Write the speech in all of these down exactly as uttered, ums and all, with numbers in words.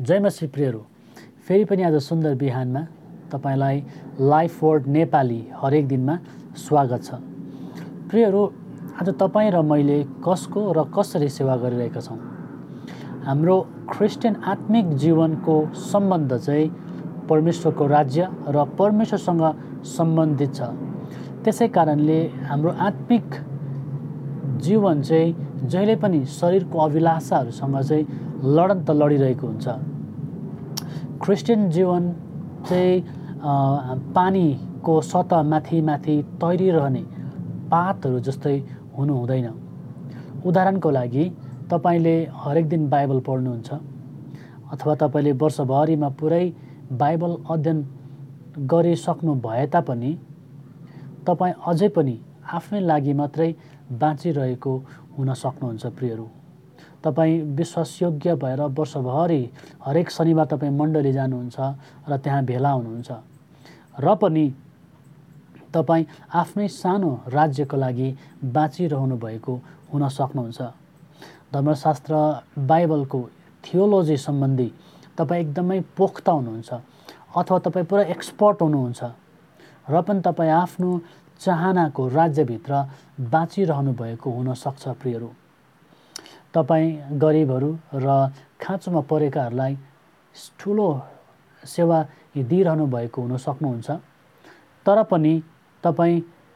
जय मसी प्रियहरू, फेरि पनि आज सुन्दर बिहानमा तपाईलाई लाइफ वर्ड नेपाली हरेक दिनमा स्वागत छ। प्रियहरू, आज तपाईँ र मैले कसको र कसरी सेवा गरिरहेका छौँ? हाम्रो क्रिस्चियन आत्मिक जीवनको सम्बन्ध चाहिँ परमेश्वरको राज्य र परमेश्वरसँग सम्बन्धित छ। त्यसै कारणले हाम्रो आत्मिक जीवन चाहिँ जहिले पनि शरीरको अभिलाषाहरूसँग चाहिँ लडन त लडिरहेको हुन्छ। क्रिस्चियन जीवन चाहिँ पानीको सतह माथि माथि तैरिरहने पातहरू जस्तै हुनु हुँदैन। उदाहरणको लागि तपाईले हरेक दिन बाइबल पढ्नुहुन्छ अथवा तपाईले वर्षभरिमा पुरै बाइबल अध्ययन गरिसक्नु भए तापनि तपाईँ अझै पनि आफ्नै लागि मात्रै बाँचिरहेको हुन सक्नुहुन्छ। प्रियहरू, तपाईँ विश्वासयोग्य भएर वर्षभरि हरेक शनिबार तपाईँ मण्डली जानुहुन्छ र त्यहाँ भेला हुनुहुन्छ र पनि तपाईँ आफ्नै सानो राज्यको लागि बाँचिरहनु भएको हुन सक्नुहुन्छ। धर्मशास्त्र बाइबलको थियोलोजी सम्बन्धी तपाईँ एकदमै पोख्ता हुनुहुन्छ अथवा तपाईँ पुरा एक्सपर्ट हुनुहुन्छ र पनि तपाईँ आफ्नो चाहनाको राज्यभित्र बाँचिरहनु भएको हुन सक्छ। प्रियहरू, तपाईँ गरिबहरू र खाँचोमा परेकाहरूलाई ठुलो सेवा दिइरहनु भएको हुन सक्नुहुन्छ, तर पनि तपाईँ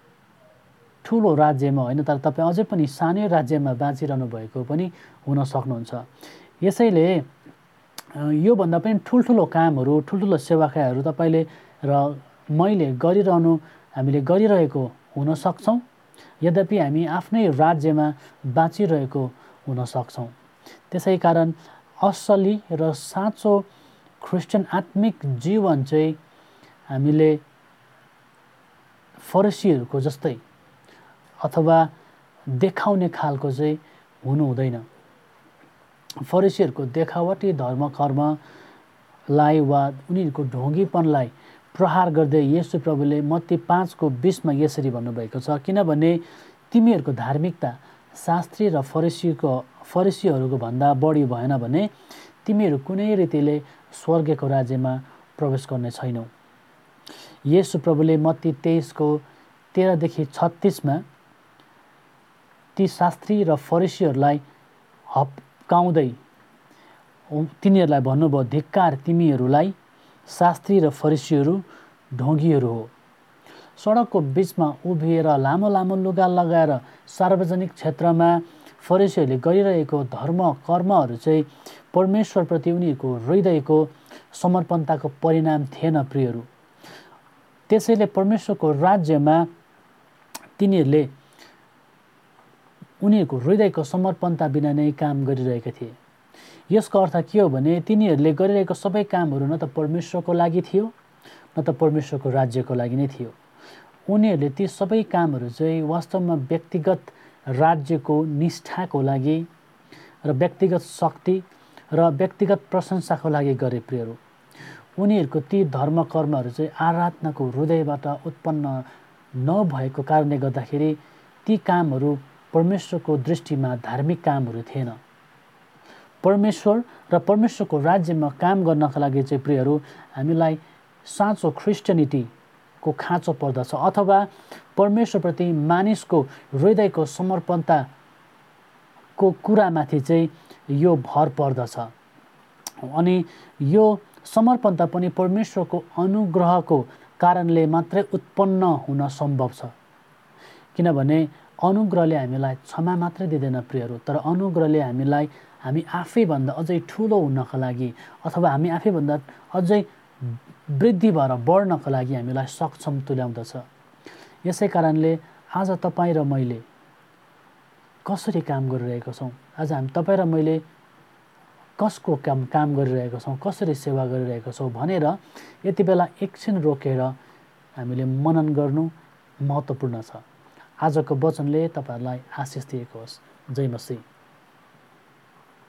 ठुलो राज्यमा होइन, तर तपाईँ अझै पनि सानै राज्यमा बाँचिरहनु भएको पनि हुन सक्नुहुन्छ। यसैले योभन्दा पनि ठुल्ठुलो कामहरू, ठुल्ठुलो सेवाकाहरू तपाईँले र मैले गरिरहनु हामीले गरिरहेको हुन सक्छौँ, यद्यपि हामी आफ्नै राज्यमा बाँचिरहेको हुन सक्छौँ। त्यसै कारण असली र साँचो क्रिस्चियन आत्मिक जीवन चाहिँ हामीले फरिसीहरूको जस्तै अथवा देखाउने खालको चाहिँ हुनु हुँदैन। फरिसीहरूको देखावटी धर्म कर्मलाई वा उनीहरूको ढोंगीपनलाई प्रहार गर्दै येशू प्रभुले मत्ती पाँचको बिसमा यसरी भन्नुभएको छ, किनभने तिमीहरूको धार्मिकता शास्त्री र फरिसीको फरिसीहरूको भन्दा बढी भएन भने तिमीहरू कुनै रीतिले स्वर्गको राज्यमा प्रवेश गर्ने छैनौ। येशू प्रभुले मत्ती तेइसको तेह्रदेखि छत्तिसमा ती शास्त्री र फरिसीहरूलाई हप्काउँदै तिनीहरूलाई भन्नुभयो, धिक्कार तिमीहरूलाई शास्त्री र फरिसीहरू ढोंगीहरू हो। सडकको बिचमा उभिएर लामो लामो लुगा लगाएर सार्वजनिक क्षेत्रमा फरिसीहरूले गरिरहेको धर्म कर्महरू चाहिँ परमेश्वरप्रति उनीहरूको हृदयको समर्पणताको परिणाम थिएन। प्रियहरू, त्यसैले परमेश्वरको राज्यमा तिनीहरूले उनीहरूको हृदयको समर्पणता बिना नै काम गरिरहेका थिए। यसको अर्थ के हो भने तिनीहरूले गरिरहेको सबै कामहरू न त परमेश्वरको लागि थियो न त परमेश्वरको राज्यको लागि नै थियो। उनीहरूले ती सबै कामहरू चाहिँ वास्तवमा व्यक्तिगत राज्यको निष्ठाको लागि र व्यक्तिगत शक्ति र व्यक्तिगत प्रशंसाको लागि गरे। प्रियहरू, उनीहरूको ती धर्म कर्महरू चाहिँ आराधनाको हृदयबाट उत्पन्न नभएको कारणले गर्दाखेरि ती कामहरू परमेश्वरको दृष्टिमा धार्मिक कामहरू थिएन। परमेश्वर र परमेश्वरको राज्यमा काम गर्नका लागि चाहिँ प्रियहरू हामीलाई साँचो क्रिस्चियनिटीको खाँचो पर्दछ अथवा परमेश्वरप्रति मानिसको हृदयको समर्पणताको कुरामाथि चाहिँ यो भर पर्दछ। अनि यो समर्पणता पनि परमेश्वरको अनुग्रहको कारणले मात्रै उत्पन्न हुन सम्भव छ, किनभने अनुग्रहले हामीलाई क्षमा मात्रै दिँदैन प्रियहरू, तर अनुग्रहले हामीलाई हामी आफैभन्दा अझै ठुलो हुनका लागि अथवा हामी आफैभन्दा अझै वृद्धि भएर बढ्नका लागि हामीलाई सक्षम तुल्याउँदछ। यसै कारणले आज तपाईँ र मैले कसरी काम गरिरहेका छौँ, आज हामी तपाईँ र मैले कसको काम काम गरिरहेका छौँ, कसरी सेवा गरिरहेका छौँ भनेर यति बेला एकछिन रोकेर हामीले मनन गर्नु महत्त्वपूर्ण छ। आजको वचनले तपाईँहरूलाई आशिष दिएको होस्। जय मसीह।